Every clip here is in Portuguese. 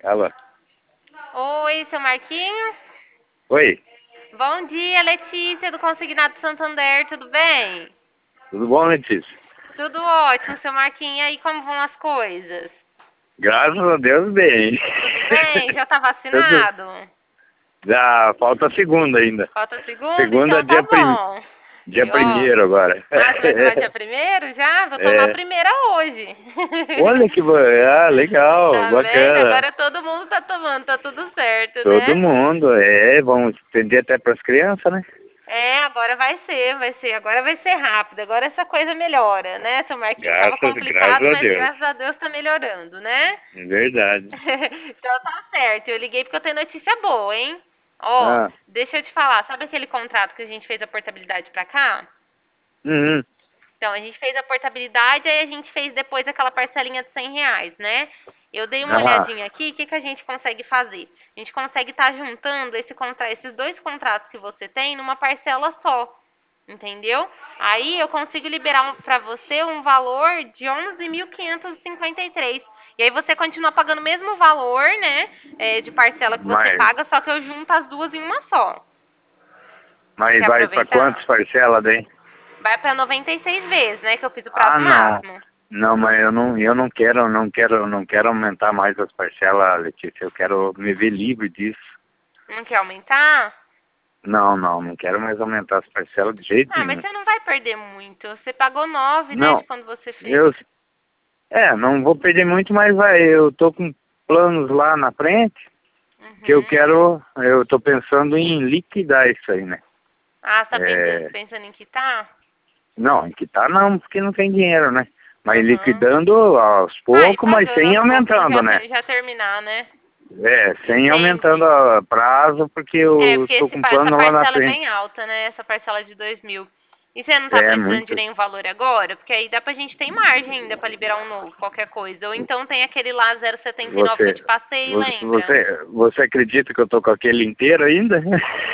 Alô? Oi, seu Marquinhos? Oi, Bom dia, Letícia do Consignado Santander, tudo bem? tudo bom, Letícia? Tudo ótimo, seu Marquinhos. E aí, como vão as coisas? Graças a Deus, bem. Tudo bem? Já tá Tudo- vacinado? Já falta a segunda ainda. Falta a segunda? Segunda, Então tá bom. dia Ó, primeiro agora. você vai tomar dia primeiro já? Vou tomar a É. primeira hoje. Olha que legal, Tá vendo? bacana. Agora todo mundo tá tomando, tá tudo certo, Todo né? mundo, vamos estender até para as crianças, né? É, agora agora vai ser rápido, agora essa coisa melhora, né, seu Marquinhos? Tava Graças complicado, a mas Deus. graças a Deus tá melhorando, né? Verdade. Então tá certo, eu liguei porque eu tenho notícia boa, hein? Ó, Ah, deixa eu te falar, sabe aquele contrato que a gente fez a portabilidade pra cá? uhum. Então, a gente fez a portabilidade, aí a gente fez depois aquela parcelinha de R$ 100, né? Eu dei uma Ah, olhadinha aqui, o que, que a gente consegue fazer? A gente consegue estar juntando esses dois contratos que você tem numa parcela só, entendeu? Aí eu consigo liberar para você um valor de 11.553. E aí você continua pagando o mesmo valor, né, de parcela que você mas, paga, só que eu junto as duas em uma só. mas Quer vai para aproveitar? quantas parcelas daí? Vai para 96 vezes, né, que eu fiz o Ah, prazo não. máximo. Não, mas eu não quero aumentar mais as parcelas, Letícia. Eu quero me ver livre disso. Não quer aumentar? Não quero mais aumentar as parcelas de jeito Ah, mas nenhum. você não vai perder muito. Você pagou 9, né, de Não, quando você fez. eu, não vou perder muito, mas eu tô com planos lá na frente que Uhum. eu tô pensando em liquidar isso aí, né? Ah, você tá É, pensando em quitar? não, em quitar não, porque não tem dinheiro, né? Mas Uhum. liquidando aos Ah, e poucos, mas pagando sem aos poucos e aumentando, né? já terminar, né? Sem aumentando Entendi. a prazo, porque É, eu porque tô com um essa plano lá na parcela é frente. bem alta, né? Essa parcela de 2.000. E você não tá É precisando de muito. nenhum valor agora? Porque aí dá pra gente ter margem ainda pra liberar um novo, qualquer coisa. Ou então tem aquele lá 0,79 que eu Você, te passei, lembra? você acredita que eu tô com aquele inteiro ainda?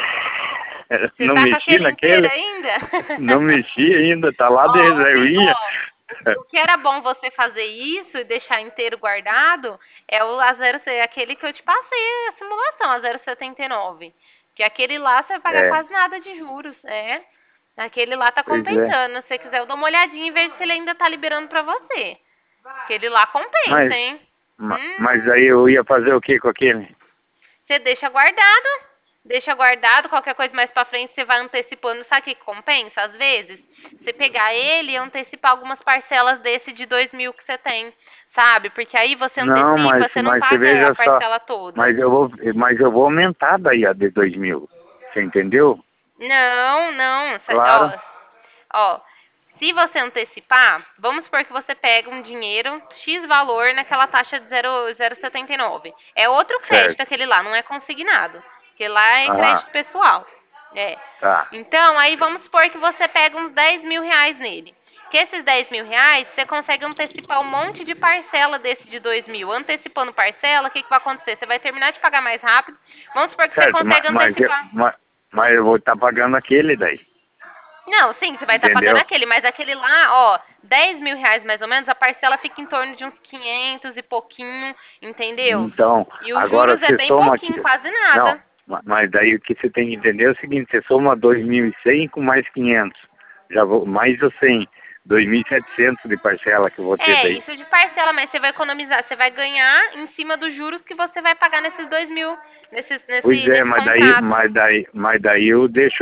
Você Não tá com mexi aquele inteiro naquele? ainda? Não mexi ainda, tá lá de Ó, reservinha. o que era bom você fazer isso e deixar inteiro guardado é o a zero, aquele que eu te passei, a simulação, a 0,79. Que aquele lá você vai pagar É, quase nada de juros, é. Aquele lá tá pois é. compensando. Se você quiser, eu dou uma olhadinha e vejo se ele ainda tá liberando pra você. Aquele lá compensa, Mas, hein? mas aí eu ia fazer o que com aquele? Você deixa guardado. Deixa guardado, qualquer coisa mais pra frente você vai antecipando. Sabe o que compensa, às vezes? Você pegar ele e antecipar algumas parcelas desse de 2.000 que você tem, sabe? Porque aí você Não, antecipa, você não mas você paga a veja só, parcela toda. mas eu vou aumentar daí a de 2.000. Você entendeu? Não, não. Claro. Ó, se você antecipar, vamos supor que você pega um dinheiro, X valor, naquela taxa de 0,79. É outro crédito Certo. aquele lá, não é consignado. Aquele lá é Aham, crédito pessoal. É. tá. Então, aí vamos supor que você pega uns R$ 10.000 nele. Que esses R$ 10.000, você consegue antecipar um monte de parcela desse de 2.000. Antecipando parcela, o que, que vai acontecer? Você vai terminar de pagar mais rápido. Vamos supor que você Certo, consegue antecipar. mas eu vou estar pagando aquele daí. Não, sim, você vai estar pagando Entendeu? aquele, mas aquele lá, ó, R$ 10.000 mais ou menos, a parcela fica em torno de uns 500 e pouquinho, entendeu? Então, E os agora juros é você bem soma aqui. pouquinho, quase Não, nada. mas daí o que você tem que entender é o seguinte, você soma 2.100 com mais 500. Já vou, mais o 100. 2.700 de parcela que eu vou ter É, daí. isso de parcela, mas você vai economizar, você vai ganhar em cima dos juros que você vai pagar nesses 2.000, Pois é, nesse contrato. mas daí eu deixo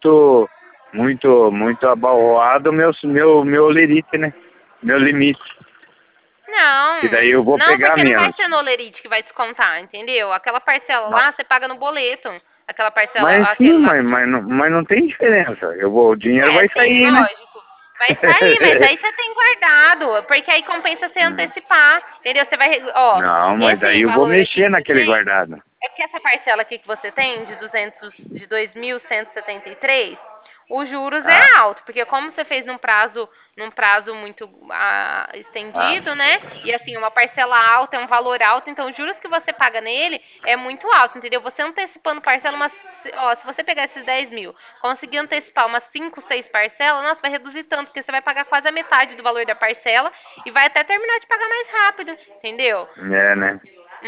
muito abalroado meu limite, né? Meu limite. Que daí Não, eu vou não, pegar porque não vai menos. ser no Olerite que vai descontar, entendeu? Aquela parcela Ma- lá, você paga no boleto. Aquela parcela, Mas sim, aquele lá. mas não tem diferença. O dinheiro É, vai sim, sair, né? lógico. Vai sair, mas aí você tem guardado, porque aí compensa você Hum. antecipar, entendeu? Você vai, ó, Não, mas daí esse eu vou valor aqui mexer que você naquele tem, guardado. é que essa parcela aqui que você tem de 2.173, os juros Ah, é alto, porque como você fez num prazo muito ah, estendido, né? E assim, uma parcela alta é um valor alto, então os juros que você paga nele é muito alto, entendeu? Você antecipando parcela, ó, se você pegar esses 10.000, conseguir antecipar umas 5, 6 parcelas, nossa, vai reduzir tanto, porque você vai pagar quase a metade do valor da parcela e vai até terminar de pagar mais rápido, entendeu? é, né?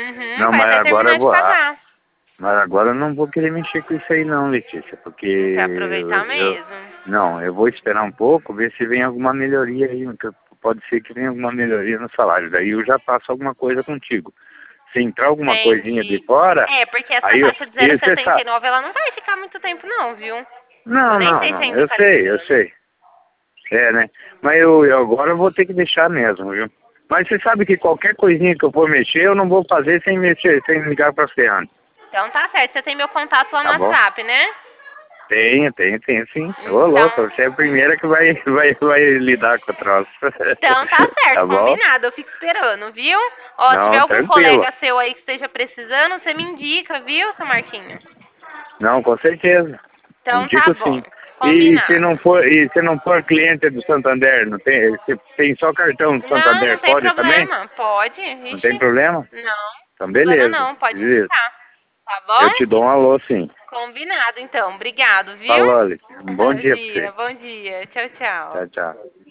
Não, vai mas até agora terminar eu de vou. pagar. Mas agora eu não vou querer mexer com isso aí não, Letícia, porque Pra aproveitar mesmo. não, eu vou esperar um pouco, ver se vem alguma melhoria aí, pode ser que venha alguma melhoria no salário, daí eu já passo alguma coisa contigo. Se entrar alguma coisinha de Entendi. fora, É, porque essa aí taxa de e você sabe. 0,79 ela não vai ficar muito tempo não, viu? Eu Não, nem não, sei se não, ainda eu tá sei, eu liberando. sei. É, né? Mas eu agora eu vou ter que deixar mesmo, viu? Mas você sabe que qualquer coisinha que eu for mexer, eu não vou fazer sem mexer, sem ligar pra você antes. Então tá certo, você tem meu contato lá no Tá bom? WhatsApp, né? Tenho sim. Ô, louco, Então, você é a primeira que vai lidar com o troço. então tá certo, Tá bom? combinado, eu fico esperando, viu? Ó, se tiver Não, algum tranquilo. colega seu aí que esteja precisando, você me indica, viu, seu Marquinhos? Não, com certeza. Então tá Indico bom, sim. combinado. E se não for cliente do Santander, não tem, se tem só cartão do Não, não Santander, tem pode também? problema, pode, Não tem ixi, problema? não, Então problema beleza, não, pode beleza. indicar, tá Eu bom? te dou um alô sim. Combinado, então, obrigado, viu? Falou, Alice. Um bom dia pra Imagina, você. bom dia, tchau, tchau. Tchau, tchau.